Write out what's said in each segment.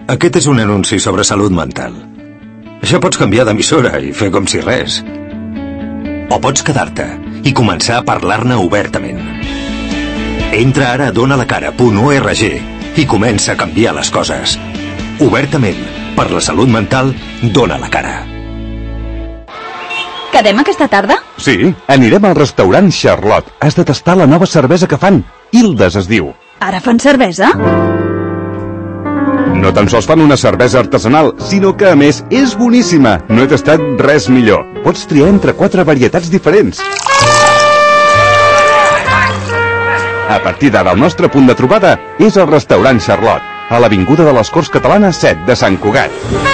Aquest és un anunci sobre salut mental. Això pots canviar d'emissora i fer com si res. O pots quedar-te i començar a parlar-ne obertament. Entra ara a donalacara.org i comença a canviar les coses. Obertament, per la salut mental, dona la cara. Quedem aquesta tarda? Sí, anirem al restaurant Charlotte. Has de tastar la nova cervesa que fan. Hildes es diu. Ara fan cervesa? No tan sols fan una cervesa artesanal, sinó que, a més, és boníssima. No he tastat res millor. Pots triar entre 4 varietats diferents. A partir d'ara, el nostre punt de trobada és el restaurant Charlotte, a l'Avinguda de les Corts Catalanes 7 de Sant Cugat.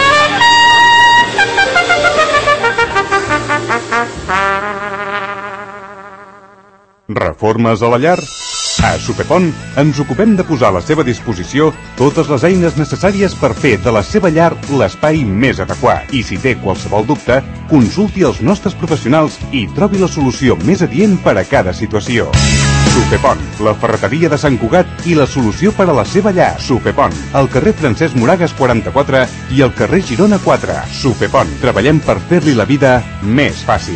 Reformes a la llar? A Supepont ens ocupem de posar a la seva disposició totes les eines necessàries per fer de la seva llar l'espai més adequat. I si té qualsevol dubte, consulti els nostres professionals i trobi la solució més adient per a cada situació. Supepont, la ferreteria de Sant Cugat i la solució per a la seva llar. Supepont, al carrer Francesc Moragas 44 i al carrer Girona 4. Supepont, treballem per fer-li la vida més fàcil.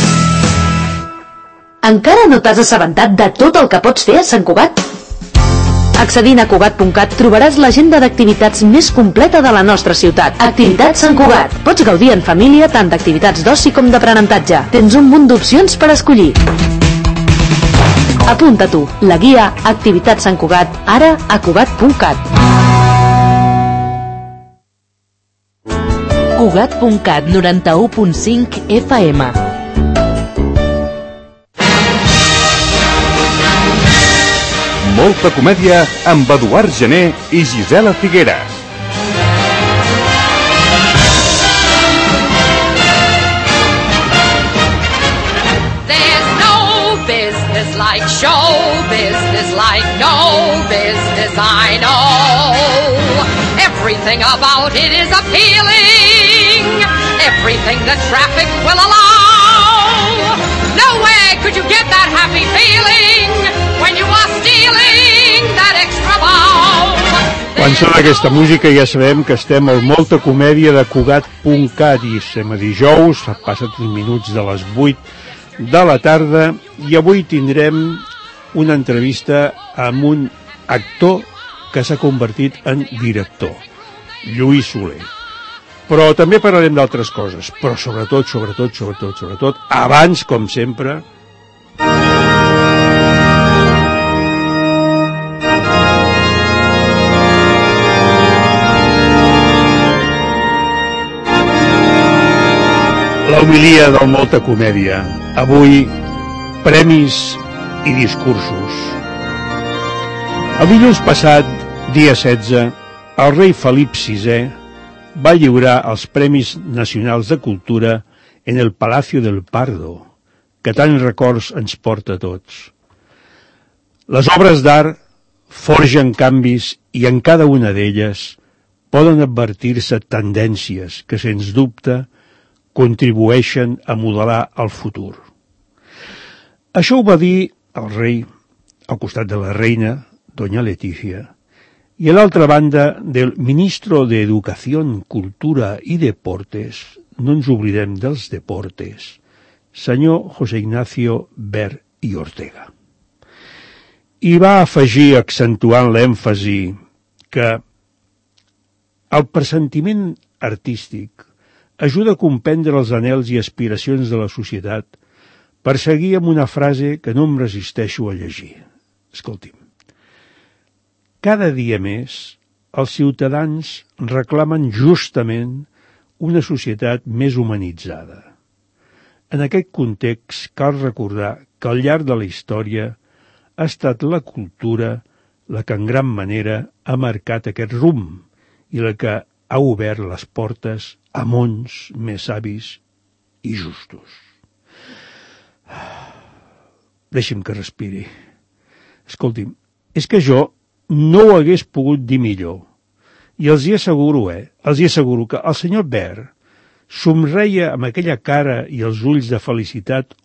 Encara no t'has assabentat de tot el que pots fer a Sant Cugat? Accedint a Cugat.cat trobaràs l'agenda d'activitats més completa de la nostra ciutat. Activitats Sant Cugat. Pots gaudir en família tant d'activitats d'oci com d'aprenentatge. Tens un munt d'opcions per escollir. Apunta tu, la guia Activitats Sant Cugat, ara a Cugat.cat. Cugat.cat 91.5 FM. Molta comèdia amb Eduard Gené i Gisela Figueres. There's no business like show business, like no business I know. Everything about it is appealing, everything the traffic will allow. Nowhere could you get that happy feeling when you are stealing that extra bow. Quan sona aquesta música ja sabem que estem al Molta Comèdia de Cugat.cat i som a dijous, passa 3 minuts de les 8 de la tarda i avui tindrem una entrevista amb un actor que s'ha convertit en director, Lluís Soler. Però també parlarem d'altres coses, però sobretot, abans, com sempre, la homilia del Molta Comèdia. Avui, premis i discursos. El dilluns passat, dia 16, el rei Felip VI va lliurar els Premis Nacionals de Cultura en el Palacio del Pardo, que tants records ens porta a tots. Les obres d'art forgen canvis i en cada una d'elles poden advertir-se tendències que, sens dubte, contribueixen a modelar el futur. Això ho va dir el rei al costat de la reina, doña Leticia, i a l'altra banda del ministro de Educación, Cultura i Deportes, no ens oblidem dels deportes, senyor José Ignacio Ver i Ortega. I va afegir, accentuant l'èmfasi, que el pressentiment artístic ajuda a comprendre els anhels i aspiracions de la societat per seguir amb una frase que no em resisteixo a llegir. Escolti'm. Cada dia més, els ciutadans reclamen justament una societat més humanitzada. En aquest context, cal recordar que al llarg de la història ha estat la cultura la que en gran manera ha marcat aquest rumb i la que ha obert les portes a mons més savis i justos. Deixi'm que respiri. Escolti'm, és que jo no ho hagués pogut dir millor. I els hi asseguro que el senyor Ver somreia amb aquella cara i els ulls de felicitat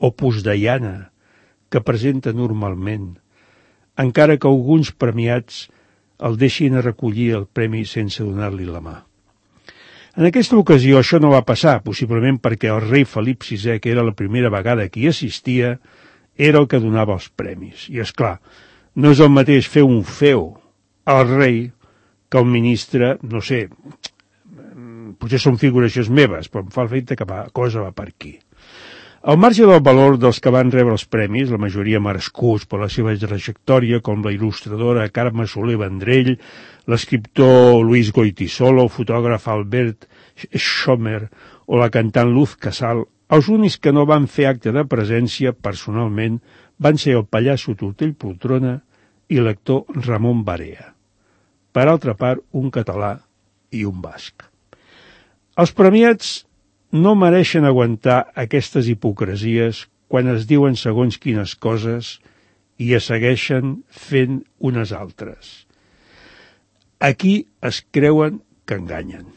opusdeiana que presenta normalment, encara que alguns premiats el deixin a recollir el premi sense donar-li la mà. En aquesta ocasió això no va passar, possiblement perquè el rei Felip VI, que era la primera vegada que hi assistia, era el que donava els premis. I, és clar, no és el mateix fer un feu al rei que el ministre, no sé, potser són figuracions meves, però em fa el fet que la cosa va per aquí. Al marge del valor dels que van rebre els premis, la majoria merescuts per la seva trajectòria, com la il·lustradora Carme Soler Vendrell, l'escriptor Luis Goytisolo, el fotògraf Albert Schomer o la cantant Luz Casal, els únics que no van fer acte de presència personalment van ser el pallasso Tortell Poltrona i l'actor Ramon Barea. Per altra part, un català i un basc. Els premiats no mereixen aguantar aquestes hipocresies quan es diuen segons quines coses i es segueixen fent unes altres. Aquí es creuen que enganyen.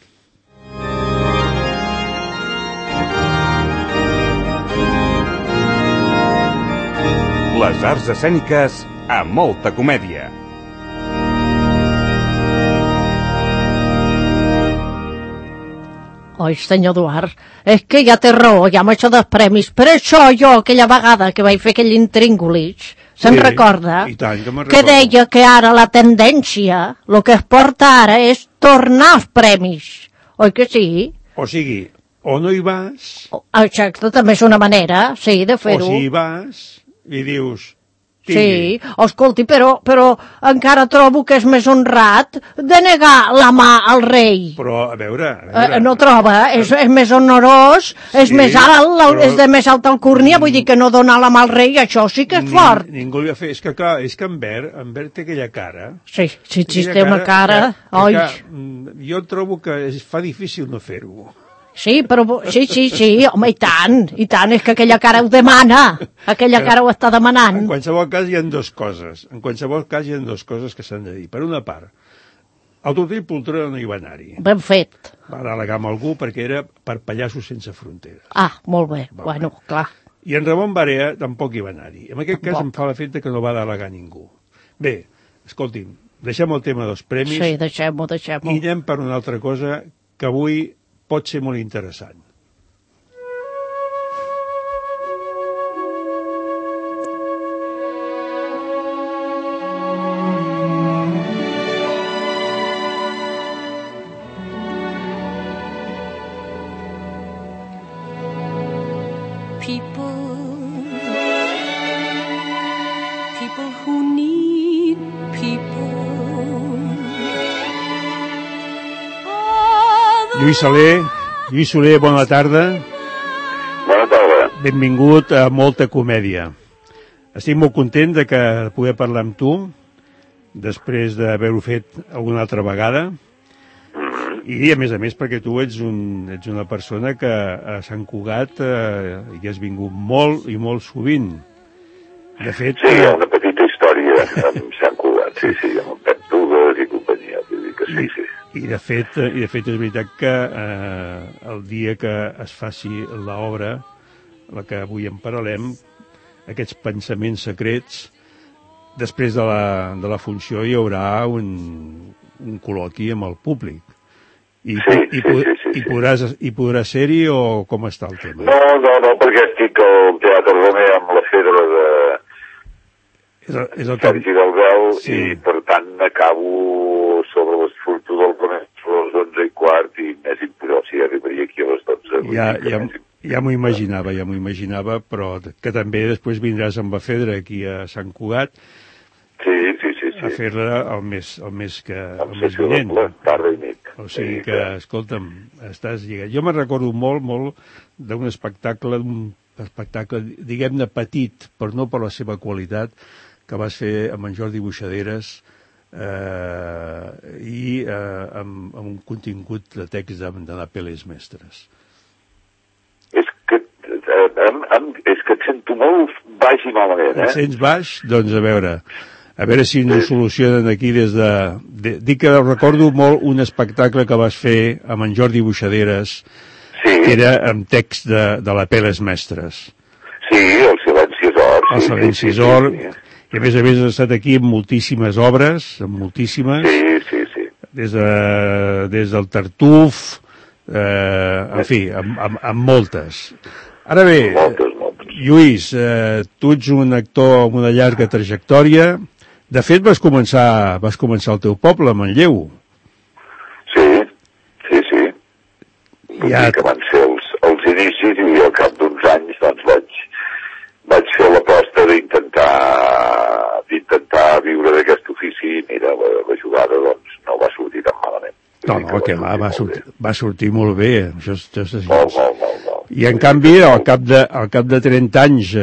Les arts escèniques a molta comèdia. Oi, senyor Eduard, és que ja té raó, ja amb això dels premis. Per això jo, aquella vegada que vaig fer aquell intríngulis, se'n recorda? I tant, que que deia que ara la tendència, el que es porta ara és tornar als premis. Oi que sí? O sigui, o no hi vas... Exacte, també és una manera, sí, de fer-ho. O si hi vas i dius... Sí, escolti, però encara trobo que és més honrat de negar la mà al rei. Però, a veure... No troba? És més honorós, sí, és més alt, però... és de més alta alcúrnia, vull dir que no donar la mà al rei, això sí que és fort. Ningú li va fer... És que, clar, és que en Bert té aquella cara... Sí, té una cara... Jo trobo que es fa difícil no fer-ho. Sí, però sí, home, i tant, és que aquella cara ho demana, aquella cara ho està demanant. En qualsevol cas hi ha dues coses, que s'han de dir. Per una part, el Tortell Poltrona no hi va anar-hi. Ben fet. Va delegar amb algú perquè era per Pallassos sense fronteres. Ah, molt bé, bueno, clar. I en Ramon Barea tampoc hi va anar-hi. En aquest cas em fa l'efecte que no va delegar ningú. Bé, escolti'm, deixem el tema dels premis. Sí, deixem-ho. I anem per una altra cosa que avui pot ser molt interessant. People who need people. Lluís Soler, bona tarda. Bona tarda. Benvingut a Molta Comèdia. Estic molt content de que poder parlar amb tu, després d'haver-ho fet alguna altra vegada, i a més perquè tu ets una persona que a Sant Cugat hi has vingut molt i molt sovint. De fet... Sí, hi ha una petita història amb Sant Cugat, sí, amb el Pep Tugues i companyia, vull dir que sí. I de fet és veritat que el dia que es faci l'obra, la que avui en parlem, aquests pensaments secrets, després de la funció hi haurà un col·loqui amb el públic. I podràs ser-hi o com està el tema? No, perquè estic al Teatre Romer amb la Fedra de Sergi Galbel i per tant acabo sobre les furtos del Romer a les 11:15 i més impossible si arribaria aquí a les 12. Ja m'ho imaginava, però que també després vindràs amb la Fedra aquí a Sant Cugat a fer-la el mes vinent. Tarda i nit. O sigui que, escolta'm, estàs lligat. Jo me'n recordo molt d'un espectacle, diguem-ne petit, però no per la seva qualitat, que vas fer amb en Jordi Buixaderes i amb un contingut de text de Napeles Mestres. És que et sento molt baix i malament, Et sents baix? Doncs a veure si ens ho solucionen aquí des de... Dic que recordo molt un espectacle que vas fer amb en Jordi Buixaderes, que era amb text de Napeles Mestres. Sí, el Silenci és or. El Silenci és or, I a més has estat aquí amb moltíssimes obres, amb moltíssimes. Sí. Des del Tartuf, en fi, amb moltes. Ara bé, moltes. Lluís, tu ets un actor amb una llarga trajectòria. De fet, vas començar al teu poble, a Manlleu. Sí. Que van ser els inicis i al cap d'uns anys doncs vaig fer l'aposta d'intentar viure d'aquest ofici i mira, la jugada doncs no va sortir tan malament. Va sortir molt bé, això és així. Molt. I en canvi, al cap de 30 anys,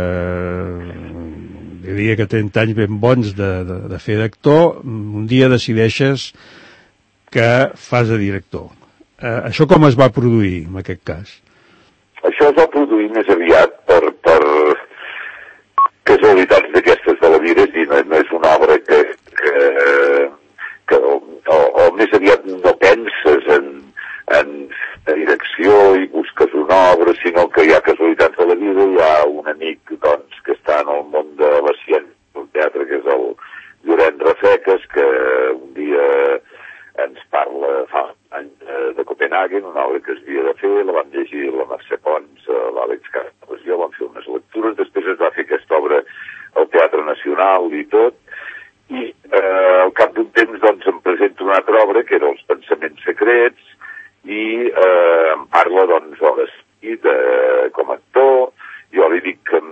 diria que 30 anys ben bons de fer d'actor, un dia decideixes que fas de director. Això com es va produir, en aquest cas? Això es va produir més aviat per casualitats d'aquestes de la vida, és dir, no és una obra que o més aviat no penses en direcció i busques una obra, sinó que hi ha casualitats de la vida. Hi ha un amic, doncs, que està en el món de la ciència del teatre, que és el Llorenç Rafeques, que un dia ens parla fa anys de Copenhagen, una obra que es havia de fer, la vam llegir la Mercè Pons, l'Àlex Casas i jo, vam fer unes lectures, després es va fer aquesta obra al Teatre Nacional i tot, i al cap d'un temps doncs em presento una altra obra que era Els pensaments secrets i em parla doncs hores com a actor. Jo li dic que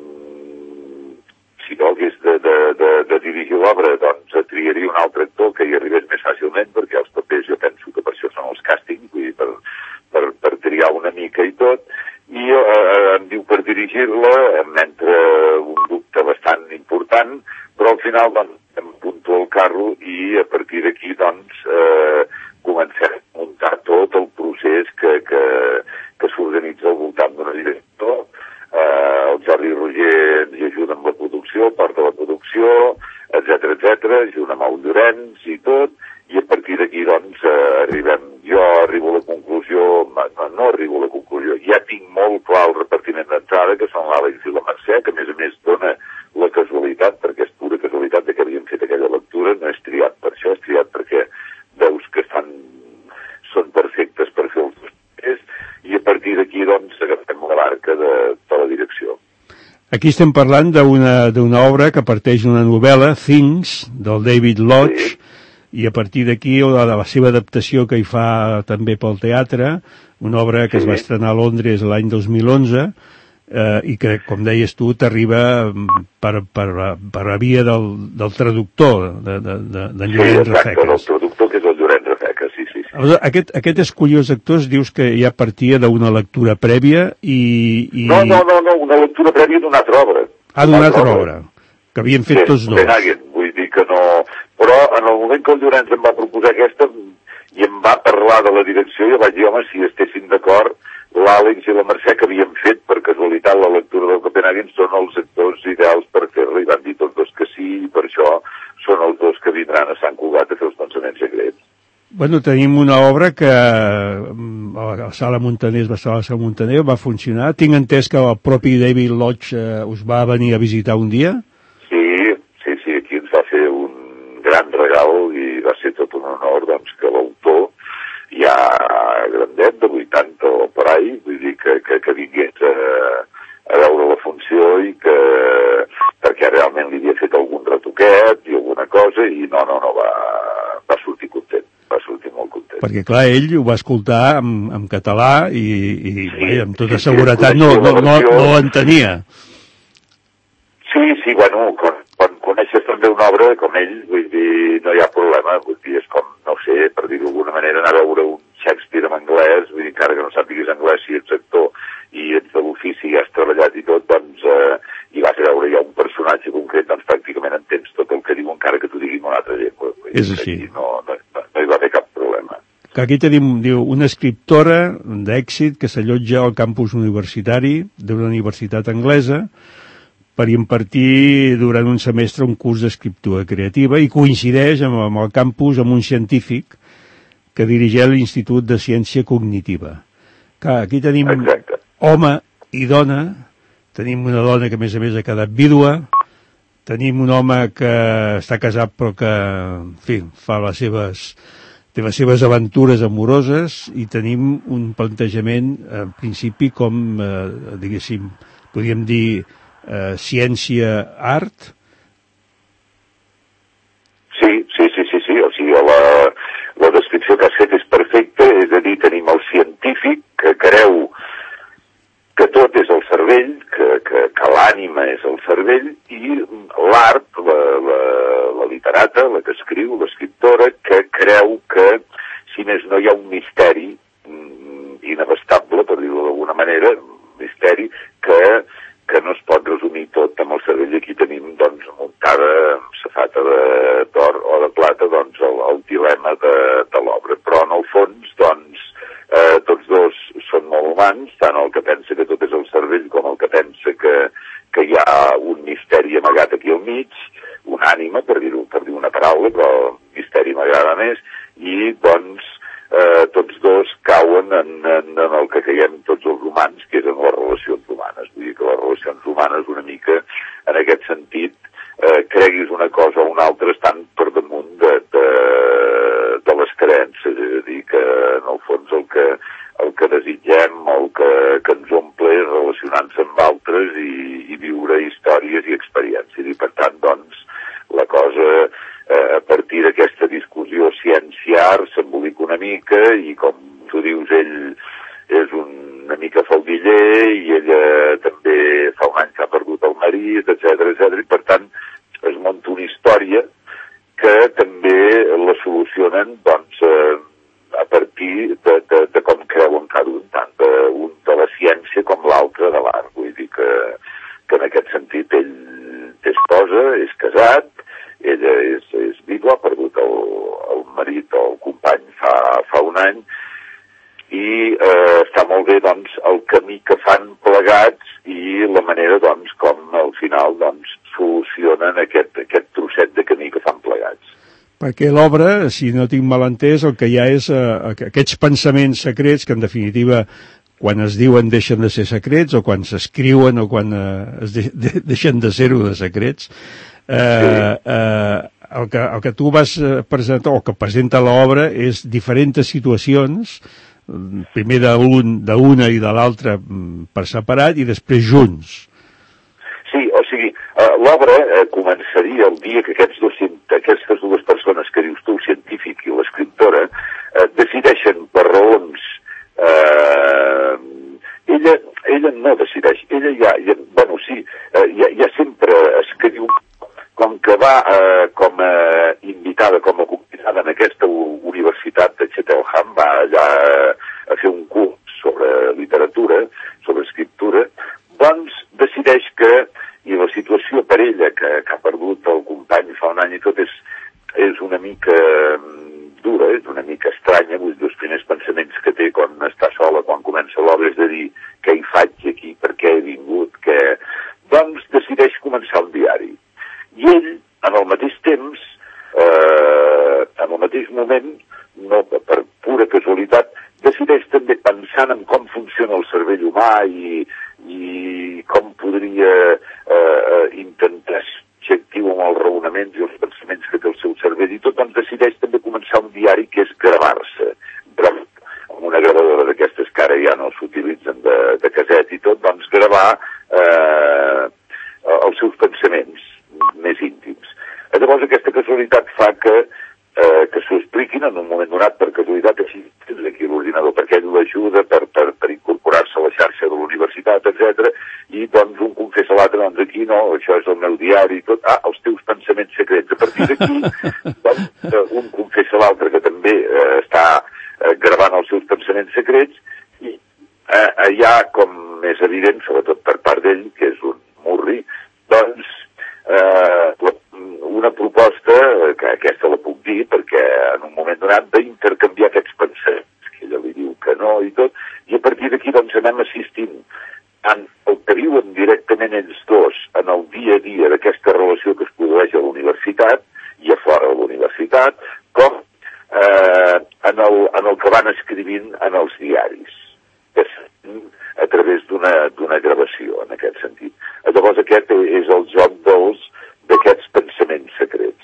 si no hagués de dirigir l'obra doncs triaria un altre actor que hi arribés més fàcilment, perquè els papers jo penso que per això són els càstings, vull dir, per triar una mica i tot, i em diu per dirigir-la m'entra un dubte bastant important, però al final doncs em apunto al carro i a partir d'aquí doncs comencem a muntar tot el procés que s'organitza al voltant d'una director. El Jordi Roger ens ajuda amb la producció, porta la producció, etcètera, junt amb el Llorenç i tot, i a partir d'aquí doncs jo arribo a la conclusió, no arribo a la conclusió, ja tinc molt clar el repartiment d'entrada, que són l'Àlex i la Mercè, que a més dona la casualitat, perquè és pura casualitat de que havíem fet aquella lectura, no és triat per això, és triat perquè veus que són perfectes per fer els dos papers, i a partir d'aquí doncs agafem la barca de la direcció. Aquí estem parlant d'una obra que parteix d'una novel·la, Things, del David Lodge, sí. I a partir d'aquí de la seva adaptació que hi fa també pel teatre, una obra que es va estrenar a Londres l'any 2011, i que, com deies tu, t'arriba per la via del traductor, d'en Llorenç Rafeques. Sí, exacte, del traductor, que és el Llorenç Rafeques, sí. Aleshores, aquest escullós actors dius que ja partia d'una lectura prèvia i... No, una lectura prèvia d'una altra obra. D'una altra obra, que havien fet tots dos. Vull dir que no... Però en el moment que el Llorenç em va proposar aquesta i em va parlar de la direcció, jo vaig dir, home, si estessin d'acord, l'Àlex i la Mercè, que havien fet per casualitat la lectura del Copenhagen, són els actors ideals per fer-la, i van dir tots dos que sí, i per això són els dos que vindran a Sant Cugat a fer els pensaments secrets. Bueno, tenim una obra que a la Sala Montaner, va funcionar. Tinc entès que el propi David Lodge us va venir a visitar un dia? Sí, aquí ens va fer un gran regal i va ser tot un honor doncs, que l'autor, ja grandet, de 80 o per ahí, vull dir que vingués a veure la funció i que perquè realment li havia fet algun retoquet i alguna cosa i no, va sortir content, va sortir molt content. Perquè clar, ell ho va escoltar en català i amb tota seguretat no l'entenia. Sí, bueno, quan coneixes també una obra com ell, vull dir, no hi ha problema, vull dir, és com, no sé, per dir-ho d'alguna manera, anar a veure un Shakespeare en anglès, vull dir, encara que no sàpigues anglès, si ets actor i ets de l'ofici i has treballat i tot, doncs, i vas a veure ja un personatge concret, doncs pràcticament entens tot el que diu, encara que t'ho digui en una altra llengua. És així. No hi va haver cap problema. Que aquí tenim, diu, una escriptora d'èxit que s'allotja al campus universitari d'una universitat anglesa per impartir durant un semestre un curs d'escriptura creativa i coincideix amb el campus amb un científic que dirigeix l'Institut de Ciència Cognitiva. Clar, aquí tenim home i dona, tenim una dona que a més ha quedat vídua, tenim un home que està casat però que, en fi, té les seves aventures amoroses, i tenim un plantejament, en principi, com, diguéssim, podríem dir, ciència-art. Sí, o sigui, la descripció que has fet és perfecta, és a dir, tenim el científic que creu que tot és el cervell, que l'ànima és el cervell, i l'art, la literata, la que escriu, l'escriptora, que creu que, si més no, hi ha un misteri inabastable, per dir-ho d'alguna manera, misteri que no es pot resumir tot amb el cervell. Aquí tenim, doncs, muntada amb safata d'or o de plata, doncs, el dilema de l'obra. Però, en el fons, doncs, tots dos són molt humans, tant el que pensa que tot és el cervell com el que pensa que hi ha un misteri amagat aquí al mig, una ànima, per dir una paraula, però el misteri m'agrada més, i, doncs, tots dos cauen en el que caiem tots els humans, que és en les relacions humanes. Vull dir que les relacions humanes, una mica, en aquest sentit, creguis una cosa o una altra, estan per damunt de les creences. És a dir, que en el fons el que desitgem, el que ens omple és relacionar-nos amb altres i viure històries i experiències. I, per tant, doncs, la cosa, a partir d'aquesta discussió ciència-art, s'embolica una mica, i, com tu dius, ell és una mica faldiller, i ella també fa un any que ha perdut el marit, etc. I, per tant, es munta una història que també la solucionen, doncs, a partir de com creuen cada un, tant un de la ciència com l'altre de l'art. Vull dir que en aquest sentit ell té esposa, és casat, ella és vídua, ha perdut el marit o el company fa un any, i està molt bé, doncs, el camí que fan plegats i la manera, doncs, com al final, doncs, solucionen aquest trosset de camí que fan plegats. Perquè l'obra, si no tinc mal entès, el que hi ha és aquests pensaments secrets que, en definitiva, quan es diuen deixen de ser secrets, o quan s'escriuen, o quan deixen de ser-ho de secrets. El que tu vas presentar, o que presenta l'obra, és diferents situacions, primer d'una i de l'altra per separat, i després junts. Sí, o sigui, l'obra començaria el dia que aquestes dues persones que dius tu, el científic i l'escriptora, decideixen per raons... Ella no decideix, ella ja sempre escriu, com que va com a invitada, com a convidada en aquesta universitat de Cheltenham, va allà a fer un curs sobre literatura, sobre escriptura, doncs decideix que, i la situació per ella, que ha perdut el company fa un any i tot, és una mica dura, és una mica estranya. Vull dir, els primers pensaments que té quan està sola, quan comença l'obra, és de dir, què hi faig aquí, per què he vingut, doncs decideix començar un diari. I ell, en el mateix temps, en el mateix moment, no per pura casualitat, decideix també, pensant en com funciona el cervell humà i com podria intentar ser objectiu amb els raonaments i els pensaments que té el seu cervell i tot, doncs decideix també començar un diari que és gravar-se. Amb una gravadora d'aquestes que ara ja no s'utilitzen de caset i tot, doncs gravar els seus pensaments més íntims. Llavors aquesta casualitat fa que s'ho expliquin en un moment donat, per casualitat, així tens aquí l'ordinador, perquè ell l'ajuda per incorporar-se a la xarxa de l'universitat, etc. I doncs un confessa l'altre, doncs aquí no, això és el meu diari i tot, els teus pensaments secrets. A partir d'aquí, doncs, un confessa l'altre que també està gravant els seus pensaments secrets, i allà, com és evident, sobretot per part d'ell, que és un murri, doncs una proposta, que aquesta la puc dir, perquè en un moment donat d'intercanviar aquests pensaments, que ella li diu que no i tot, i a partir d'aquí doncs anem assistint en el que viuen directament ells dos en el dia a dia d'aquesta relació que es produeix a la universitat i a fora de la universitat, com en el que van escrivint en els diaris, a través d'una gravació, en aquest sentit. Llavors aquest és el joc d'aquests pensaments secrets,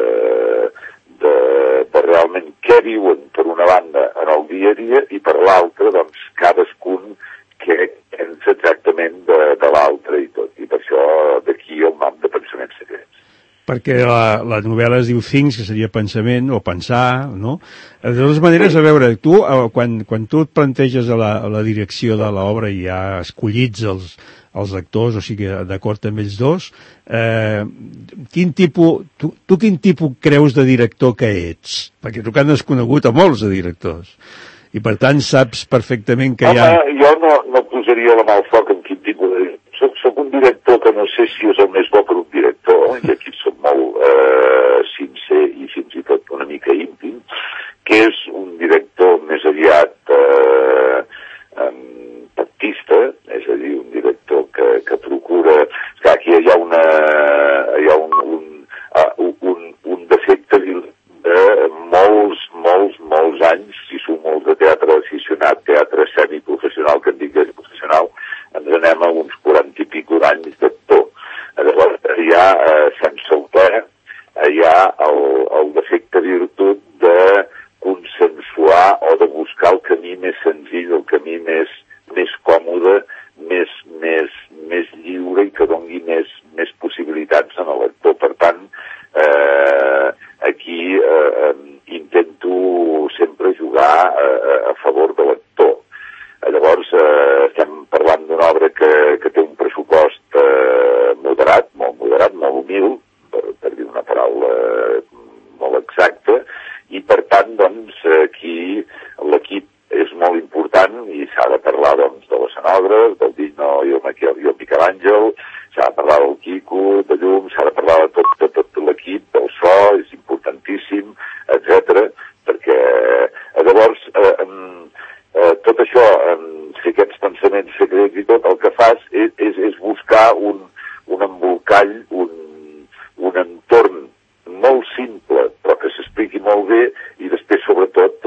de realment què viuen per una banda en el dia a dia i per l'altra, doncs, cadascun què pensa exactament de l'altre i tot. I per això d'aquí el nom de pensaments secrets. Perquè la novel·la es diu Things, que seria pensament o pensar, no? De totes maneres, a veure, tu, quan tu et planteges a la direcció de l'obra i ja escollits els actors, o sigui, d'acord amb ells dos, quin tipus creus de director que ets? Perquè tu que has conegut a molts de directors. I per tant saps perfectament que hi ha... Home, jo no posaria la mà al foc en quin tipus de... Soc un director que no sé si és el més bo per un director, i aquí soc molt sincer i fins i tot una mica íntim, que és un director més aviat pactista, és a dir, un director que procura... Esclar, aquí hi ha un defecte de molts anys, si som molts de teatre aficionat, teatre semiprofessional, que en dic professional, ens anem a uns 40 i pico d'anys d'actor. Llavors, allà sense autor, hi ha el defecte virtut de consensuar o de buscar el camí més senzill, el camí més còmode, més lliure i que doni més possibilitats en l'actor. Per tant, aquí intento sempre jugar a favor de l'actor. Llavors, estem parlant d'una obra que té un pressupost moderat, molt humil, per dir una paraula molt exacta, i per tant, doncs, aquí l'equip és molt important i s'ha de parlar, doncs, de l'escenògraf, del Dino i el Miquel Àngel, s'ha de parlar del Quico, de llum, s'ha de parlar de tot l'equip, del so, és importantíssim, etc. Perquè, llavors, tot això, fer aquests pensaments secrets i tot, el que fas és buscar un embolcall, un entorn molt simple, però que s'expliqui molt bé, i després, sobretot,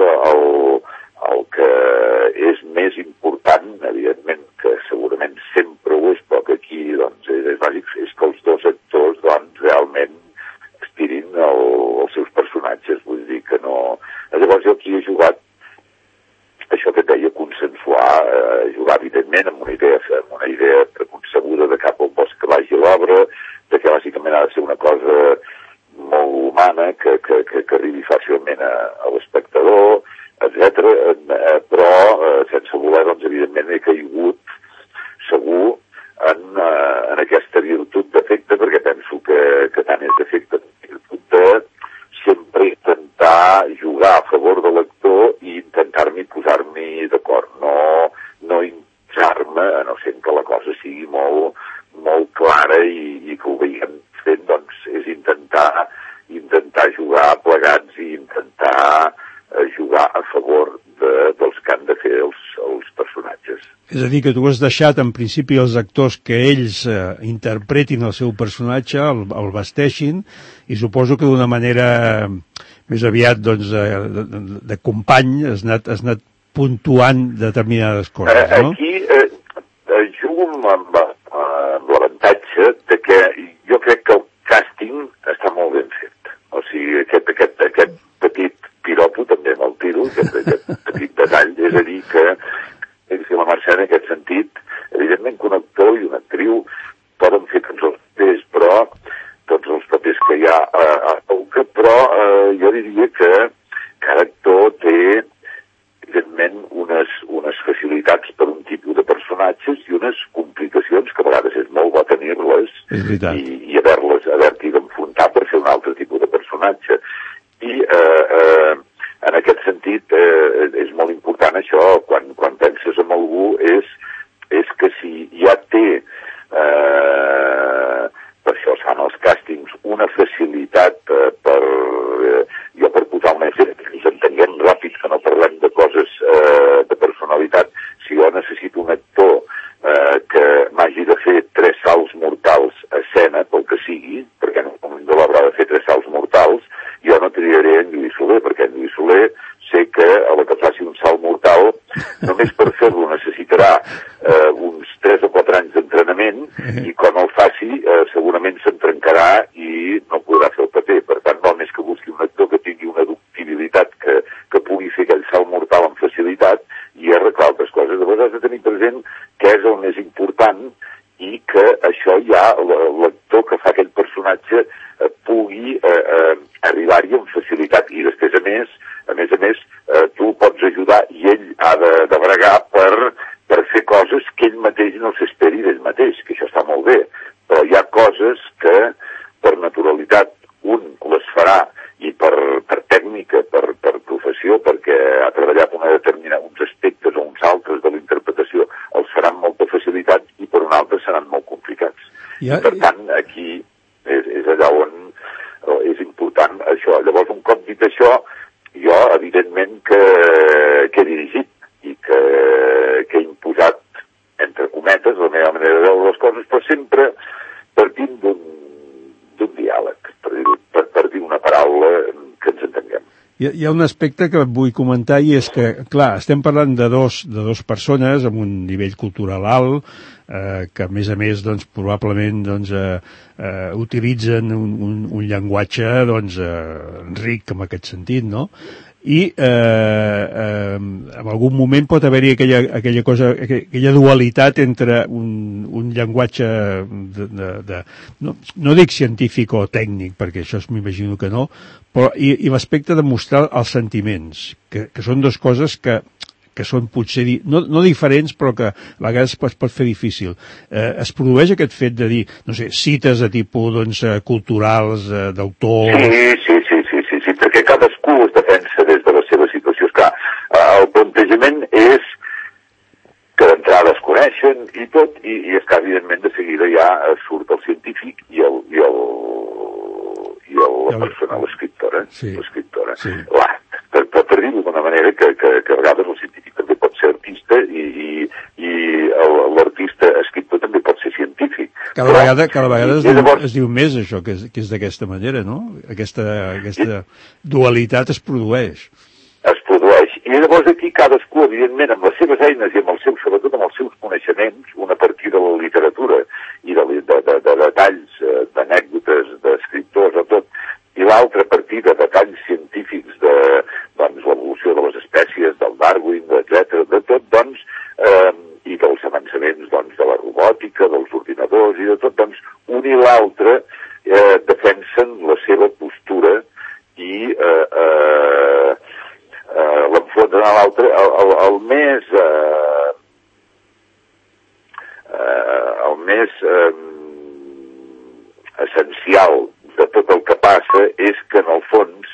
el que és més important, evidentment, que segurament sempre ho és, però que aquí, doncs, és bàsic, és que els dos actors, doncs, realment estirin els seus personatges, vull dir que no... Llavors, jo aquí he jugat això que et deia, consensuar, jugar evidentment amb una idea preconcebuda de cap on vols que vagi l'obra, de que bàsicament ha de ser una cosa molt humana, que arribi fàcilment a l'espectador, etc. Però, sense voler, doncs, evidentment he caigut segur en aquesta virtut d'efecte, perquè penso que tant és d'efecte virtut de sempre intentar jugar a favor de l'actor i intentar-m'hi posar-m'hi d'acord, no imposar-me, a no ser que la cosa sigui molt clara i que ho veiem fent, doncs és intentar jugar plegats i intentar jugar a favor dels que han de fer els personatges. És a dir, que tu has deixat en principi els actors que ells interpretin el seu personatge, el vesteixin, i suposo que d'una manera més aviat doncs, de company has anat puntuant determinades coses, no? Aquí jugo amb l'avantatge de que jo crec que el càsting està molt ben fet. O sigui, aquest petit piropo també me'l tiro, aquest petit detall, és a dir que la Mercè en aquest sentit, evidentment que un actor i una actriu poden fer tots els papers que hi ha a boca, però jo diria que cada actor té evidentment unes facilitats per un tipus de personatges i unes complicacions que a vegades és molt bo tenir-les i haver-t'hi d'enfrontar per fer un altre tipus de personatge. I en aquest sentit és molt important això, quan penses en algú, és que si ja té, per això es fan els càstings, una facilitat jo per posar un exemple, ens entenguem ràpid, que no parlem de coses de personalitat, si jo necessito un actor que m'hagi de fer 3 salts mortals a escena, pel que sigui, perquè en el moment de l'obra ha de fer 3 salts mortals, jo no triaré en Lluís Soler, perquè en Lluís Soler sé que a la que faci un salt mortal, només per fer-lo necessitarà uns 3 o 4 anys d'entrenament, i quan el faci segurament s'entrencarà i aleshores has de tenir present què és el més important i que això ja l'actor que fa aquell personatge pugui arribar-hi amb facilitat. I després, a més, tu pots ajudar i ell ha de bregar per fer coses que ell mateix no s'esperi d'ell mateix, que això està molt bé. Però hi ha coses que, per naturalitat, un les farà i per tècnica, per professió, perquè ha treballat uns aspectes o uns altres de la interpretació, els faran amb molta facilitat i per un altre seran molt complicats. I per tant, aquí és allà on és important això. Llavors, un cop dit això, jo, evidentment, que he dirigit i que he imposat, entre cometes, la meva manera de veure les coses, però sempre partint d'un diàleg, per dir una paraula que ens entenguem. Hi ha un aspecte que vull comentar i és que, clar, estem parlant de dos persones amb un nivell cultural alt, que a més, doncs, probablement utilitzen un llenguatge ric en aquest sentit, no? I en algun moment pot haver-hi aquella dualitat entre un llenguatge no dic científic o tècnic, perquè això m'imagino que no, però i l'aspecte de mostrar els sentiments, que són dues coses que són potser, no diferents, però que a vegades pot fer difícil. Es produeix aquest fet de dir, no sé, cites de tipus culturals, d'autors... Sí, perquè cadascú es defensa des de la seva situació. Esclar, el plantejament és que d'entrada es coneixen i tot, i és que evidentment de seguida ja surt el científic i la persona, l'escriptora. Sí. Per dir-ho d'una manera que a vegades el científic també pot ser artista i l'artista escriptor també pot ser científic. Cada vegada es diu més això, que és d'aquesta manera, no? Aquesta dualitat es produeix. I llavors aquí cadascú, evidentment, amb les seves eines i sobretot amb els seus coneixements, una a partir de la literatura i de detalls, d'anècdotes, d'escriptors o tot, i l'altra a partir de detalls científics de l'evolució de les espècies, del Darwin, etc., de tot, i dels avançaments de la robòtica, dels ordinadors i de tot, un i l'altre defensen la seva postura i l'enfonsen a l'altre. El més essencial de tot el que passa és que, en el fons,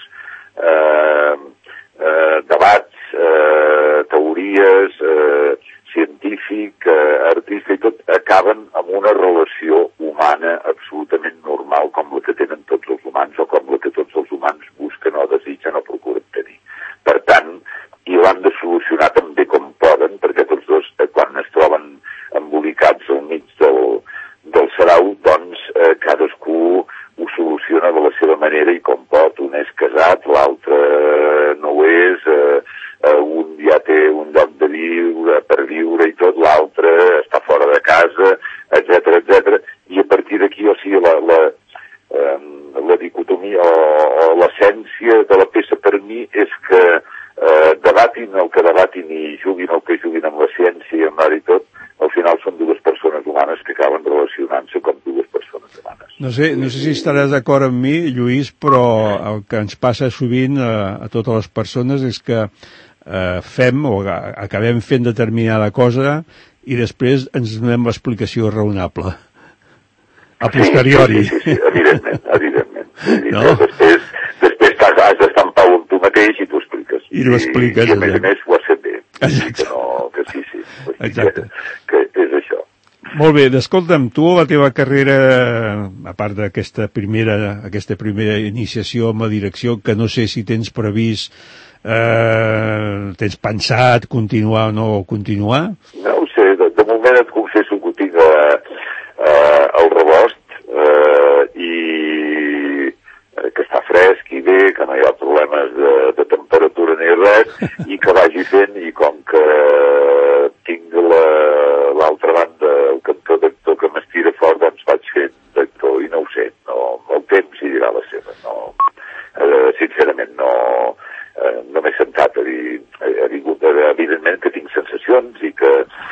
debats, teories, científic, artista i tot, acaben amb una relació humana absolutament normal, com la que tenen tots els humans o com la que tots els humans busquen o desitgen o procuren tenir. Per tant, i l'han de solucionar també com poden, perquè tots dos, quan es troben embolicats al mig del sarau, cadascú ho soluciona de la seva manera i com pot. Un és casat, l'altre no ho és, un ja té un lloc de viure, per viure i tot, l'altre està fora de casa, etc. I a partir d'aquí, o sigui, la dicotomia o l'essència de la peça per mi és que debatin el que debatin i juguin el que juguin amb la ciència i amb l'art i tot, al final són dues persones humanes que acaben relacionant-se com dues persones humanes. No sé si estaràs d'acord amb mi, Lluís, però el que ens passa sovint a totes les persones és que fem o acabem fent determinada cosa i després ens donem l'explicació raonable a posteriori. Sí, evidentment. No? Després has d'estar en pau amb tu mateix i t'ho expliques. I t'ho expliques, I a més ho has fet bé. Exacte. Que sí. Exacte. Que és això. Molt bé, escolta'm, tu la teva carrera, a part d'aquesta primera iniciació amb la direcció, que no sé si tens previst, tens pensat continuar o no continuar? No ho sé, de moment et confesso que ho tinc al rebost i que està fresc i bé, que no hi ha problemes de temperatura ni res, i que vagi fent, i com que tinc l'altra banda, el cantó d'actor que m'estira fort, doncs vaig fent d'actor, i no ho sé, el temps hi dirà la seva. Sincerament, no m'he sentat a dir, evidentment que tinc sensacions i que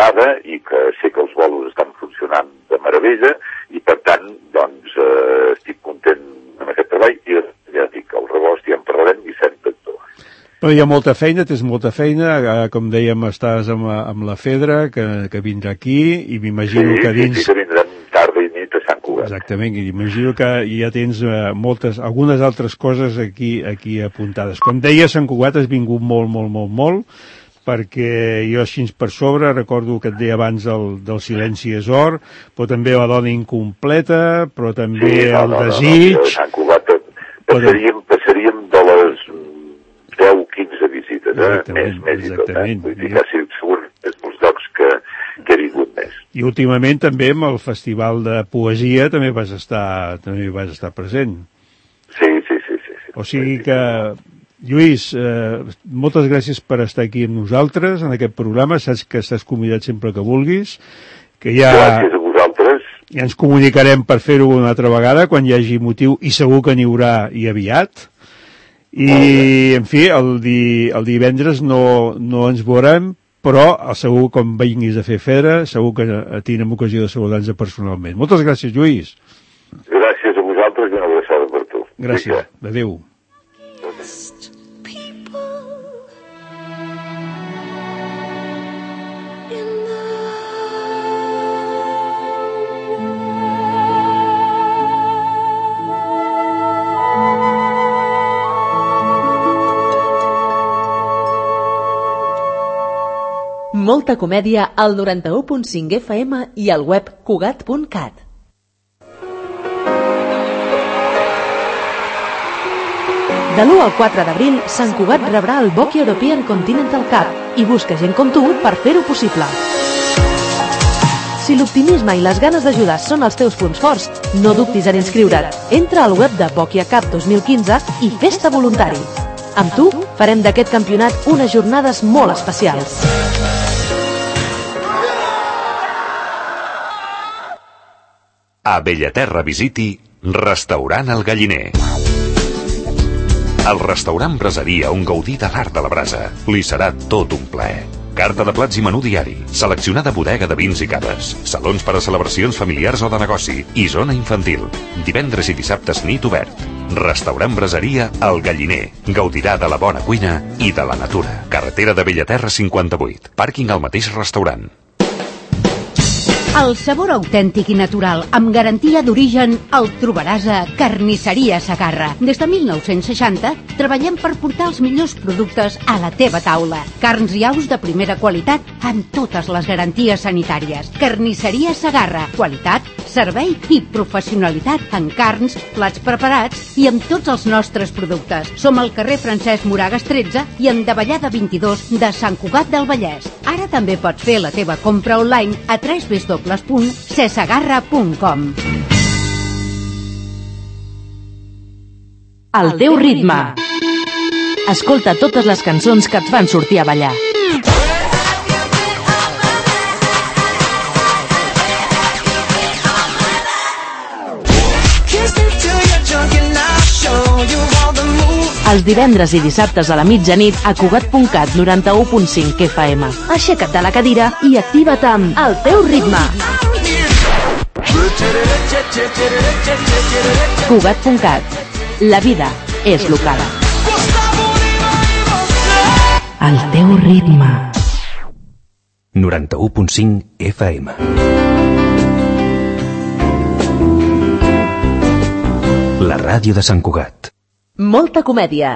m'agrada i que sé que els bolos estan funcionant de meravella i, per tant, doncs, estic content amb aquest treball i ja dic, el rebost ja en parlarem i sempre tot. Però hi ha molta feina, tens molta feina, com dèiem, estàs amb la Fedra, que vindrà aquí, i m'imagino que dins... Sí, que vindran tarda i nit a Sant Cugat. Exactament, i imagino que ja tens algunes altres coses aquí apuntades. Com deia, Sant Cugat has vingut molt, perquè jo així per sobre recordo que et deia abans del Silenci és or, però també la dona incompleta, però també el desig... Sí, Sant Cugat passaríem de les 10-15 visites, més i tot. Vull dir que segur és molts llocs que he vingut més. I últimament també amb el Festival de Poesia també vas estar present. Sí. O sigui que, Lluís, moltes gràcies per estar aquí amb nosaltres en aquest programa, saps que estàs convidat sempre que vulguis, que gràcies a vosaltres. Ja ens comunicarem per fer-ho una altra vegada quan hi hagi motiu, i segur que n'hi haurà i aviat. I, en fi, el divendres no ens veurem, però segur quan vinguis a fer Fedra, segur que tindrem ocasió de saludar-nos personalment. Moltes gràcies, Lluís. Gràcies a vosaltres i una abraçada per tu. Gràcies, adéu. Molta comèdia al 91.5 FM i al web Cugat.cat. De l'1 al 4 d'abril, Sant Cugat rebrà el Boc European Continental Cup i busca gent com tu per fer-ho possible. Si l'optimisme i les ganes d'ajudar són els teus punts forts, no dubtis en inscriure't. Entra al web de Bokia Cup 2015 i fes-te voluntari. Amb tu farem d'aquest campionat unes jornades molt especials. A Bellaterra visiti Restaurant El Galliner. El restaurant Braseria on gaudir de l'art de la brasa. Li serà tot un plaer. Carta de plats i menú diari, seleccionada bodega de vins i caves, salons per a celebracions familiars o de negoci i zona infantil. Divendres i dissabtes nit obert. Restaurant Braseria El Galliner. Gaudirà de la bona cuina i de la natura. Carretera de Bellaterra 58. Pàrquing al mateix restaurant. El sabor autèntic i natural, amb garantia d'origen, el trobaràs a Carnisseria Segarra. Des de 1960 treballem per portar els millors productes a la teva taula. Carns i aus de primera qualitat amb totes les garanties sanitàries. Carnisseria Segarra. Qualitat, servei i professionalitat en carns, plats preparats i amb tots els nostres productes. Som al carrer Francesc Moragas 13 i en Davallada 22 de Sant Cugat del Vallès. Ara també pots fer la teva compra online a www.cesegarra.com. Al teu ritme. Escolta totes les cançons que et fan sortir a ballar. Els divendres i dissabtes a la mitjanit a Cugat.cat 91.5 FM. Aixeca't de la cadira i activa't amb El teu ritme. Cugat.cat. La vida és local. El teu ritme. 91.5 FM. La ràdio de Sant Cugat. Molta comèdia.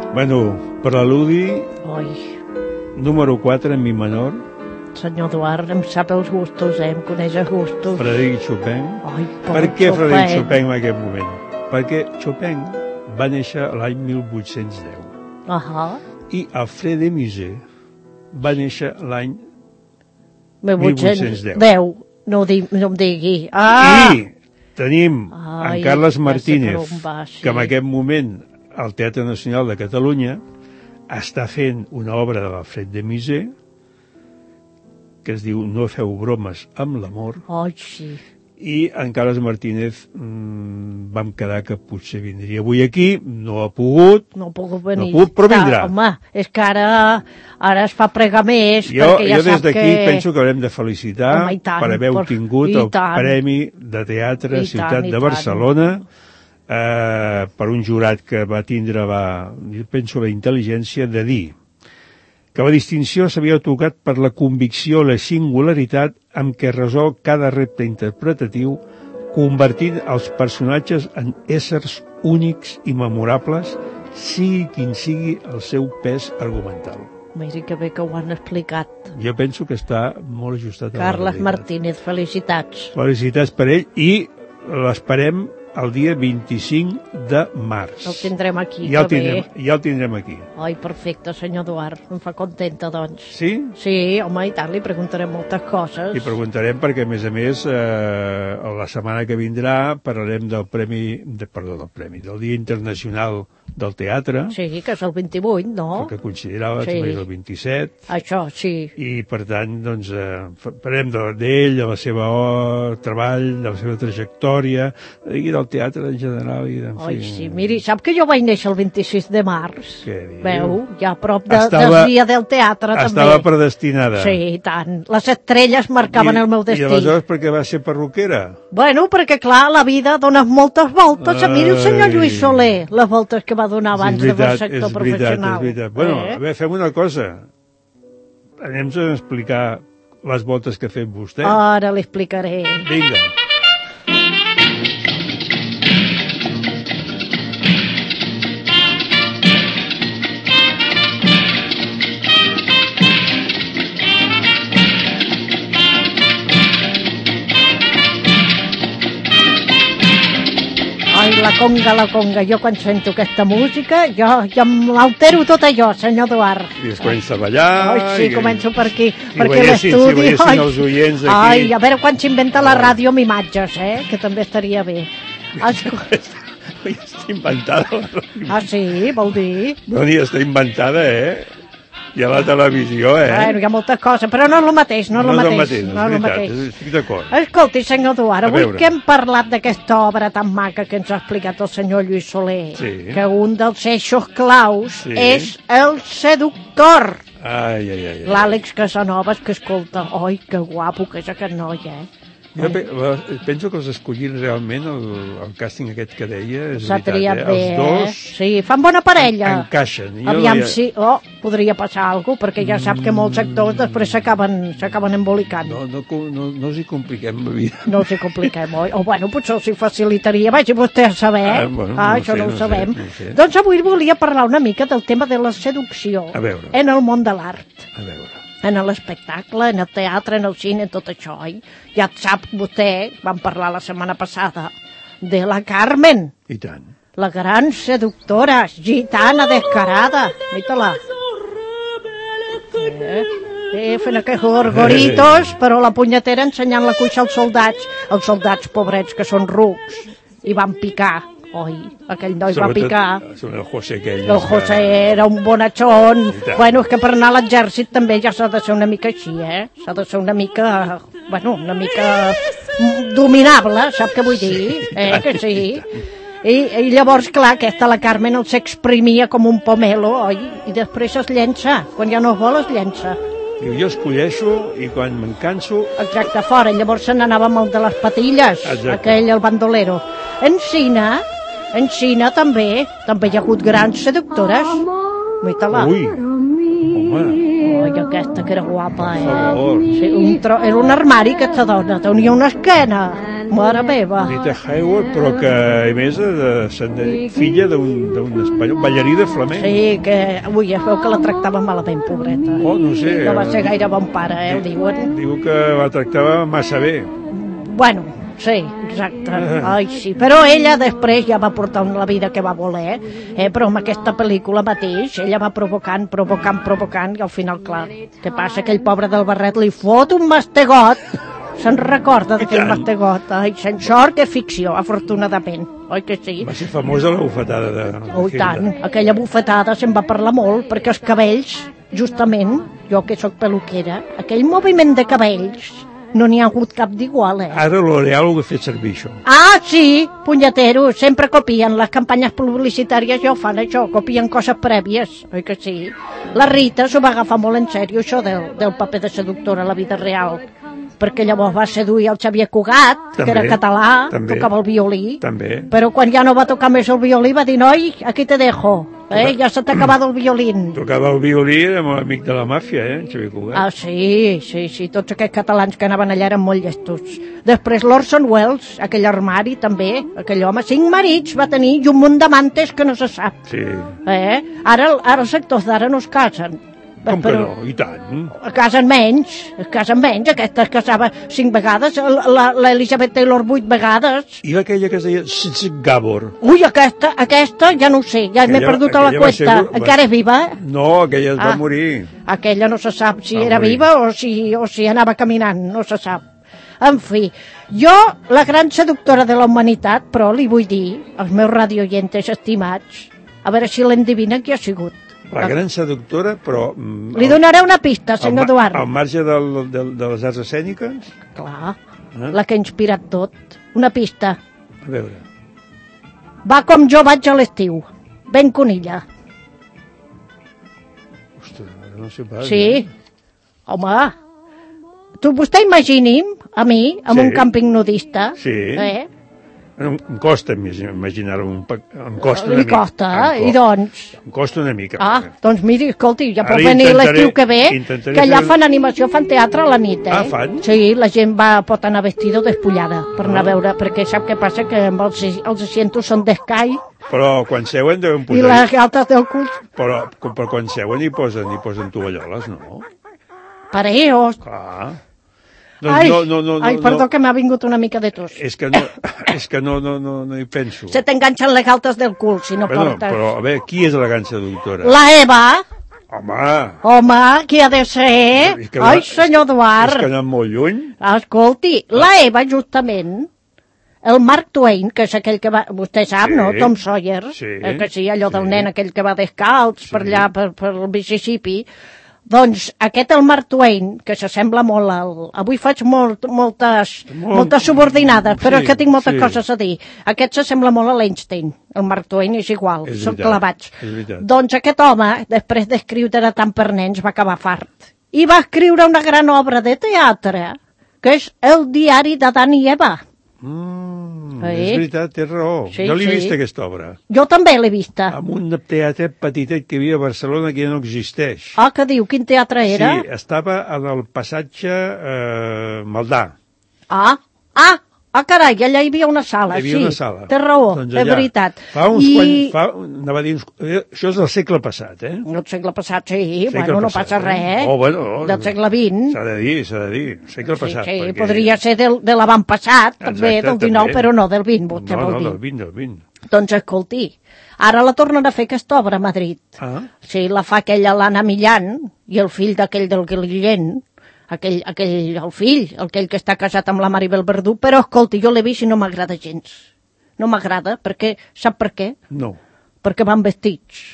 Bueno, preludi número 4 en mi menor. Senyor Eduard, em sap els gustos, em coneix els gustos. Frederic Chopin. Ai, per què Frederic Chopin en aquest moment? Perquè Chopin va néixer l'any 1810. I Alfred de Musset va néixer l'any 1810. No em digui. I tenim en Carles Martínez, que en aquest moment al Teatre Nacional de Catalunya està fent una obra de l'Alfred de Musset que es diu No feu bromes amb l'amor. I en Carles Martínez vam quedar que potser vindria avui aquí, no ha pogut venir, però vindrà. Home, és que ara es fa pregar més, jo des d'aquí penso que haurem de felicitar per haver obtingut el Premi de Teatre Ciutat de Barcelona per un jurat que va tindre penso la intel·ligència de dir que la distinció s'havia tocat per la convicció, la singularitat amb què resol cada repte interpretatiu, convertint els personatges en éssers únics i memorables, sigui quin sigui el seu pes argumental. Miri que bé que ho han explicat. Jo penso que està molt ajustat a la realitat. Carles Martínez, felicitats. Felicitats per ell i l'esperem el dia 25 de març. El tindrem aquí, ja el tindrem aquí. Ai, perfecte, senyor Eduard. Em fa contenta, doncs. Sí? Sí, home, i tant, li preguntarem moltes coses. Li preguntarem perquè, a més, la setmana que vindrà parlarem del del Dia Internacional del Teatre. Sí, que és el 28, no? Que considerava que és el 27. Això, sí. I, per tant, doncs, parlarem d'ell, de la seva treball, de la seva trajectòria, i del teatre en general. Ai, sí, miri, sap que jo vaig néixer el 26 de març? Què diu? Veu, ja a prop del dia del teatre, també. Estava predestinada. Sí, i tant. Les estrelles marcaven el meu destí. I aleshores per què va ser perruquera? Bueno, perquè, clar, la vida dona moltes voltes. Miri el senyor Lluís Soler, les voltes que va donar abans de fer sector professional. És veritat. Bueno, a veure, fem una cosa. Anem a explicar les voltes que ha fet vostè. Ara li explicaré. Vinga. Ai, la conga, jo quan sento aquesta música, jo m'altero tot allò, senyor Eduard. I es comença a ballar... Ai, sí, començo per aquí, perquè l'estudi... Si veiessin els oients aquí... Ai, a veure quan s'inventa la ràdio amb imatges, que també estaria bé. Ja està inventada. Sí, vol dir? No, ni està inventada, Hi ha la televisió, Bueno, hi ha moltes coses, però no és el mateix, no és el mateix. Estic d'acord. Escolti, senyor Eduard, avui que hem parlat d'aquesta obra tan maca que ens ha explicat el senyor Lluís Soler, que un dels eixos claus és el seductor. L'Àlex Casanovas, que escolta, oi, que guapo que és aquest noi, Jo penso que els escollint realment el càsting aquest que deia, és veritat, els dos... Sí, fan bona parella. Encaixen. Aviam si podria passar alguna cosa, perquè ja sap que molts actors després s'acaben embolicant. No us hi compliquem la vida. No us hi compliquem, oi? O bueno, potser els hi facilitaria, vagi vostè a saber, això no ho sabem. Doncs avui volia parlar una mica del tema de la seducció en el món de l'art. A veure. En l'espectacle, en el teatre, en el cine, en tot això, Ja sap vostè, vam parlar la setmana passada, de la Carmen. I tant. La gran seductora, gitana descarada. Mira-la. Fent aquells gorgoritos, però la punyetera ensenyant la cuixa als soldats pobrets que són rucs, i van picar. Oi, aquell noi va picar. El José aquell. El José era un bonachón. Bueno, és que per anar a l'exèrcit també ja s'ha de ser una mica així, S'ha de ser una mica dominable, sap què vull dir? Que sí. I llavors, clar, aquesta la Carmen els exprimia com un pomelo, oi? I després es llença. Quan ja no es vol, es llença. Diu, jo escolleixo i quan me'n canso... Exacte, fora. Llavors se n'anava amb el de les patilles, aquell, el bandolero. En Xina també hi ha hagut grans seductores. Mira-la. Ui, home. Oi, aquesta que era guapa, Sí, era un armari, aquesta dona. Tenia una esquena. Mare meva. Rita Hayworth, però que, a més, filla d'un espanyol, ballarí de flamenc. Sí, que avui es veu que la tractava malament, pobreta. Oh, no sé. No va ser gaire bon pare, ho diuen. Diu que la tractava massa bé. Bueno, sí, exacte. Ai, sí. Però ella després ja va portar la vida que va voler, però amb aquesta pel·lícula mateix, ella va provocant, i al final, clar, què passa? Aquell pobre del barret li fot un mastegot. Se'n recorda d'aquell mastegot. Ai, se'n sort que és ficció, afortunadament. Oi que sí? Va ser famosa la bufetada de... Oh, i tant. Aquella bufetada se'n va parlar molt, perquè els cabells, justament, jo que sóc peluquera, aquell moviment de cabells no n'hi ha hagut cap d'igual, Ara L'Oreal ho ha fet servir, això. Ah, sí, punyetero, sempre copien les campanyes publicitàries, ja ho fan, això, copien coses prèvies, oi que sí? La Rita s'ho va agafar molt en sèrio, això del paper de seductora a la vida real, perquè llavors va seduir el Xavier Cugat, que era català, tocava el violí, però quan ja no va tocar més el violí va dir, noi, aquí te dejo, ja s'ha acabat el violín. Tocava el violí amb l'amic de la màfia, Xavier Cugat. Ah, sí, tots aquests catalans que anaven allà eren molt llestos. Després l'Orson Welles, aquell armari també, aquell home, 5 marits va tenir i un munt d'amantes que no se sap. Sí. Ara els actors d'ara no es casen. Com que no? I tant. Casen menys. Aquesta es casava 5 vegades, l'Elizabeth Taylor 8 vegades. I aquella que es deia Sitzik Gabor? Ui, aquesta ja no ho sé, ja m'he perdut a la cuesta. Encara és viva? No, aquella es va morir. Aquella no se sap si era viva o si anava caminant, no se sap. En fi, jo, la gran seductora de la humanitat, però li vull dir, als meus radioientes estimats, a veure si l'endivinen qui ha sigut. La gran seductora, però... Li donaré una pista, senyor Eduard. Al marge de les arts escèniques? Clar, la que ha inspirat tot. Una pista. A veure. Va com jo vaig a l'estiu. Ben conilla. Ostres, no sé pas. Sí. Home, vostè imagini'm, a mi, amb un càmping nudista. Sí. Em costa imaginar-ho, em costa una mica. Li costa, i doncs? Em costa una mica. Doncs miri, escolti, ja pot venir l'estiu que ve, que allà fan animació, fan teatre a la nit, fan? Sí, la gent pot anar vestida o despullada per anar a veure, perquè sap què passa, que els asientos són d'escai. Però quan seuen deuen posar... I les galtes del cul. Però quan seuen hi posen tovalloles, no? Pareos. Clar. Ai, perdó, que m'ha vingut una mica de tos. És que no hi penso. Se t'enganxen les galtes del cul, si no portes. Però, a veure, qui és la gran seductora? La Eva. Home, qui ha de ser? Ai, senyor Eduard. És que ha anat molt lluny. Escolti, la Eva, justament, el Mark Twain, que és aquell que va... Vostè sap, no? Tom Sawyer. Que sí, allò del nen, aquell que va descalç per allà, per el Mississippi. Doncs aquest el Mark Twain, que s'assembla molt al... Avui faig moltes subordinades, però és que tinc moltes coses a dir. Aquest s'assembla molt a l'Einstein. El Mark Twain és igual, són clavats. Doncs aquest home, després d'escriure tant per nens, va acabar fart. I va escriure una gran obra de teatre, que és El diari d'Adam i Eva. És veritat, té raó. Jo l'he vist, aquesta obra. Jo també l'he vista. En un teatre petitet que hi havia a Barcelona que ja no existeix. Ah, què diu? Quin teatre era? Sí, estava en el passatge Maldà. Carai, allà hi havia una sala, sí. Hi havia una sala. Té raó, és veritat. Anava a dir, això és del segle passat, Del segle passat, sí, bueno, no passa res, del segle XX. S'ha de dir, segle passat. Sí, podria ser de l'avantpassat, també, del XIX, però no, del XX, vostè vol dir. No, del XX. Doncs escolti, ara la tornen a fer aquesta obra a Madrid. Sí, la fa aquella l'Anna Millán i el fill d'aquell del Guillén, el fill, aquell que està casat amb la Maribel Verdú, però escolti, jo l'he vist i no m'agrada gens. No m'agrada, perquè, sap per què? No. Perquè van vestits.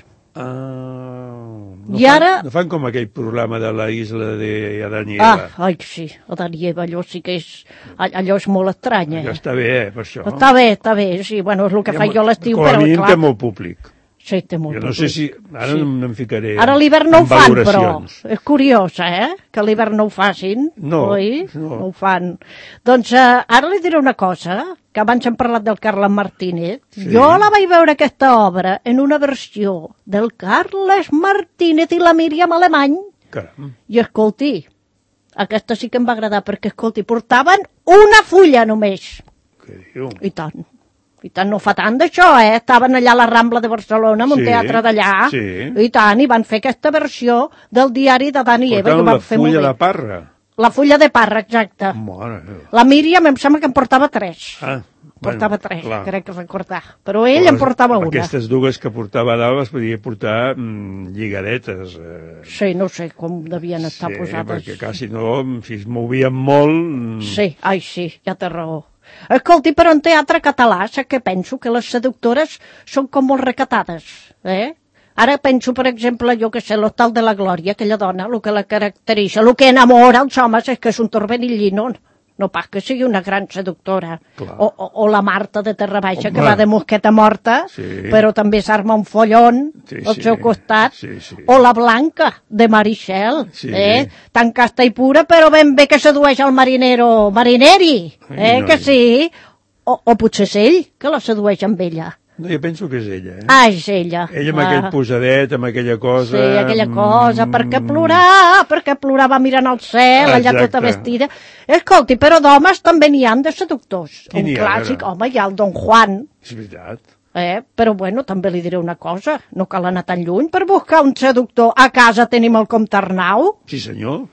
No fan com aquell programa de la isla d'Adam i Eva. Ai, sí, Adam i Eva, allò sí que és... Allò és molt estrany, Allò està bé, per això. Està bé, sí, bueno, és el que faig jo a l'estiu, però clar... Com a mínim té molt públic. Sí, té molt públic. Jo no sé si... Ara no em ficaré ara l'hivern no ho fan, però... És curiós, que l'hivern no ho facin. No. No ho fan. Doncs ara li diré una cosa, que abans hem parlat del Carles Martínez. Sí. Jo la vaig veure aquesta obra en una versió del Carles Martínez i la Míriam Alemany. Caram. I escolti, aquesta sí que em va agradar, perquè escolti, portaven una fulla només. Què diu? I tant, no fa tant d'això, Estaven allà a la Rambla de Barcelona, en un teatre d'allà, i tant, i van fer aquesta versió del diari de Dan i Eva. Portaven la fulla de Parra. La fulla de Parra, exacte. La Míriam em sembla que en portava 3. Portava 3, crec que recordar. Però ell en portava una. Aquestes dues que portava a dalt les podia portar lligaretes. Sí, no sé com devien estar posades. Sí, perquè quasi no, si es movien molt... Sí, ja té raó. Escolti, però en teatre català, sé que penso que les seductores són com molt recatades, Ara penso, per exemple, jo que sé, l'Hostal de la Glòria, aquella dona, el que la caracteritza, el que enamora els homes és que és un torbellino, no pas que sigui una gran seductora. O la Marta de Terra Baixa, que va de mosqueta morta, però també s'arma un follon al seu costat. O la Blanca, de Marichel, tan casta i pura, però ben bé que sedueix el marineri, que sí. O potser és ell que la sedueix amb ella. No, jo penso que és ella, és ella. Ella amb aquell posadet, amb aquella cosa... Sí, aquella cosa, perquè plorava mirant al cel, allà tota vestida. Escolti, però d'homes també n'hi han de seductors. Un clàssic, home, hi ha el Don Juan. És veritat. Però bueno, també li diré una cosa, no cal anar tan lluny per buscar un seductor. A casa tenim el comte Arnau. Sí, senyor.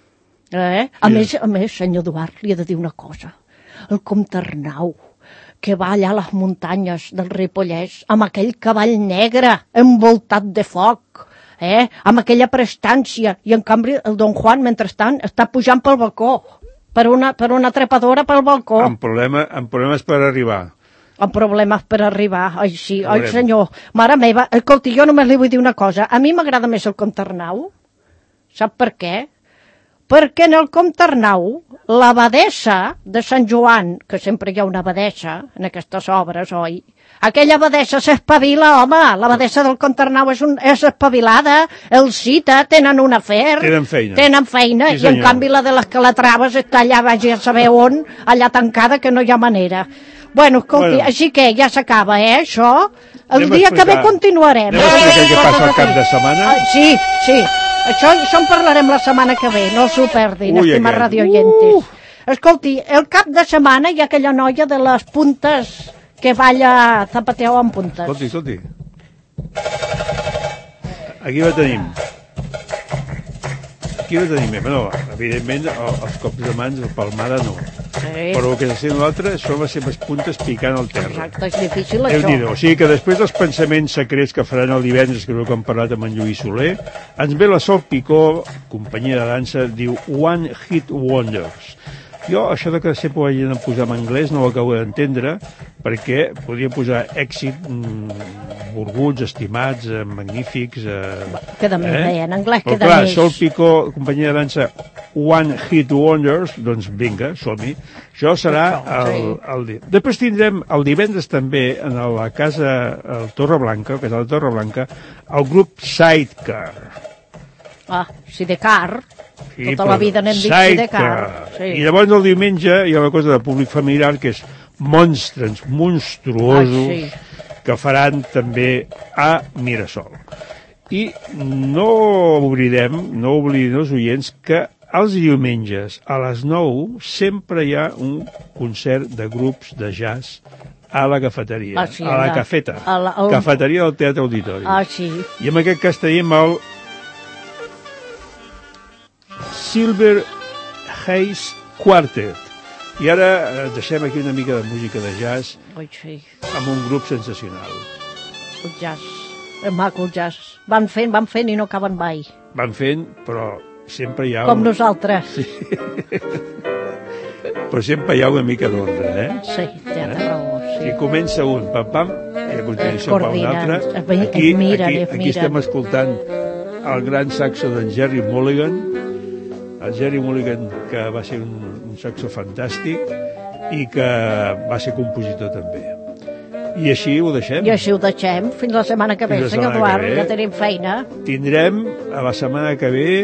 A més, senyor Eduard, li he de dir una cosa. El comte Arnau, que va allà a les muntanyes del Ripollès, amb aquell cavall negre envoltat de foc, amb aquella prestància, i en canvi el Don Juan, mentrestant, està pujant pel balcó, per una trepadora pel balcó. Amb problemes per arribar. Amb problemes per arribar, ai senyor, mare meva, escolti, jo només li vull dir una cosa, a mi m'agrada més el comte Arnau, sap per què? Perquè en el comte Arnau, l'abadessa de Sant Joan, que sempre hi ha una abadessa en aquestes obres, oi? Aquella abadessa s'espavila, home, l'abadessa del comte Arnau és espavilada, el cita, tenen un afer. Tenen feina, i en canvi la de les Calatraves està allà, vagi a saber on, allà tancada, que no hi ha manera. Bueno, escolti, així que ja s'acaba, això? El dia que ve continuarem. Anem a explicar què passa el cap de setmana? Sí. Això en parlarem la setmana que ve, no s'ho perdin, estimats radioyentes. Escolti, el cap de setmana hi ha aquella noia de les puntes que balla zapateo amb puntes. Escolti. Aquí la tenim. Bueno, evidentment, els cops de mans, el palmada no. Però el que se sent l'altre són les seves puntes picant al terra. Exacte, és difícil això. O sigui que després dels pensaments secrets que faran el divendres, que hem parlat amb en Lluís Soler, ens ve la Sol Picó, companyia de dansa, diu One Hit Wonders. Jo, això de que sempre ho hagin de posar en anglès no ho acabo d'entendre, perquè podria posar èxit, volguts, estimats, magnífics... Queda més bé, en anglès queda més. Però clar, Sol Picó, companyia de dansa, One Hit Wonders, doncs vinga, som-hi. Això serà el dia. Després tindrem el divendres també en la casa Torreblanca, el casal de Torreblanca, el grup Sidecar. Sidecar. Tota la vida n'hem dit Sidecar. I llavors el diumenge hi ha una cosa de públic familiar que és monstruosos que faran també a Mirasol. I no oblidem els oients que els diumenges a les 9 sempre hi ha un concert de grups de jazz a la cafeteria, a la cafeta, cafeteria del Teatre Auditori. I en aquest cas tenim el Silver Haze Quartet. I ara deixem aquí una mica de música de jazz amb un grup sensacional. El jazz, és maco el jazz. Van fent i no acaben mai. Van fent, però sempre hi ha... Com nosaltres. Sí. Però sempre hi ha una mica d'ordre, Sí, té raó, sí. I comença un pam-pam i a continuació per un altre. Aquí estem escoltant el gran saxo d'en Jerry Mulligan, el Jerry Mulligan, que va ser un saxo fantàstic i que va ser compositor també. I així ho deixem. Fins la setmana que ve, senyor Eduard, ja tenim feina. Tindrem a la setmana que ve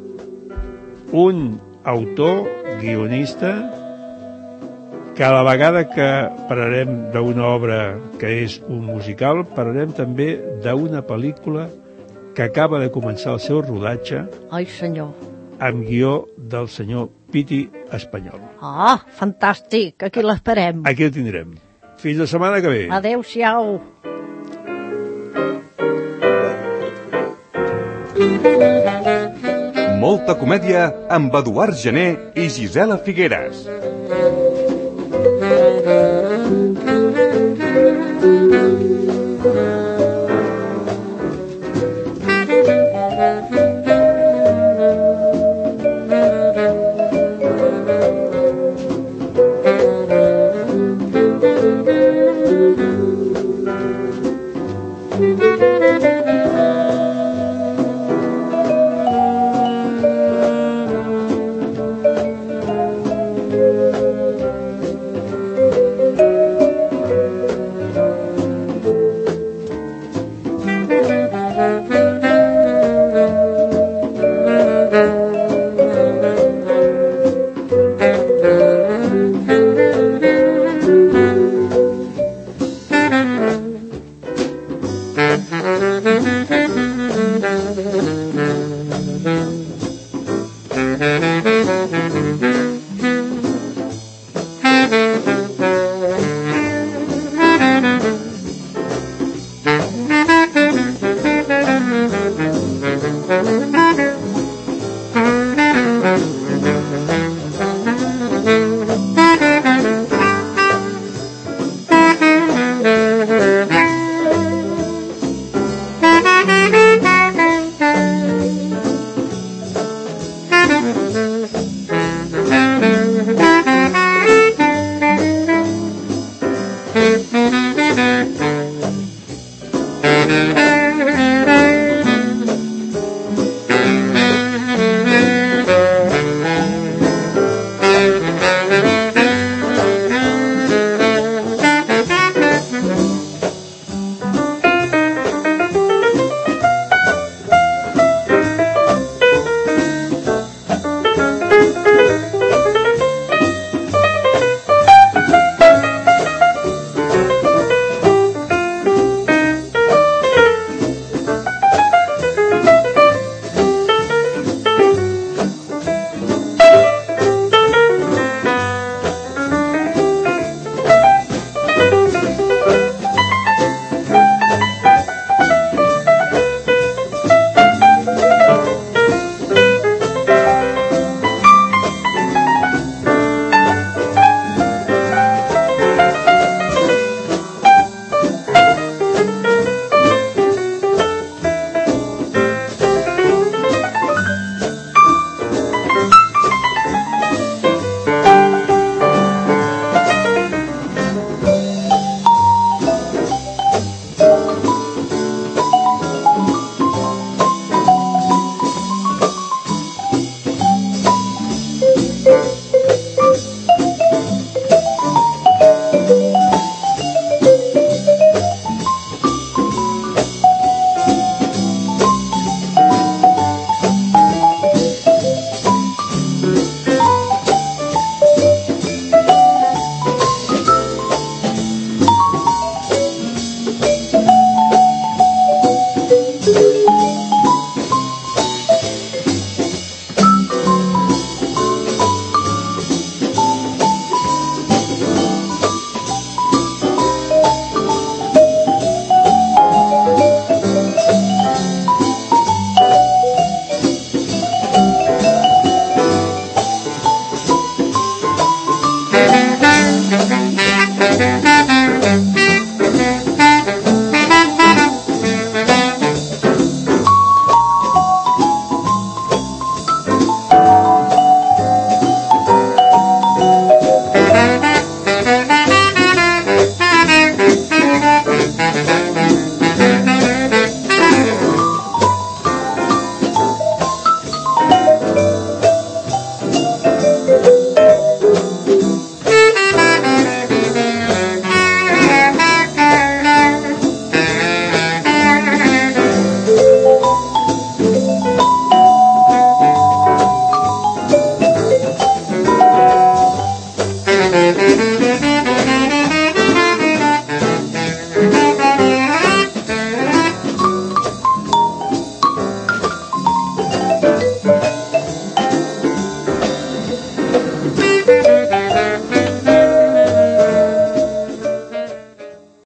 un autor, guionista, que a la vegada que parlarem d'una obra que és un musical, parlarem també d'una pel·lícula que acaba de començar el seu rodatge. Ai, senyor. amb guió del senyor Piti Espanyol. Ah, fantàstic, aquí l'esperem. Aquí el tindrem. Fins la setmana que ve. Adéu-siau. Molta comèdia amb Eduard Gené i Gisela Figueres.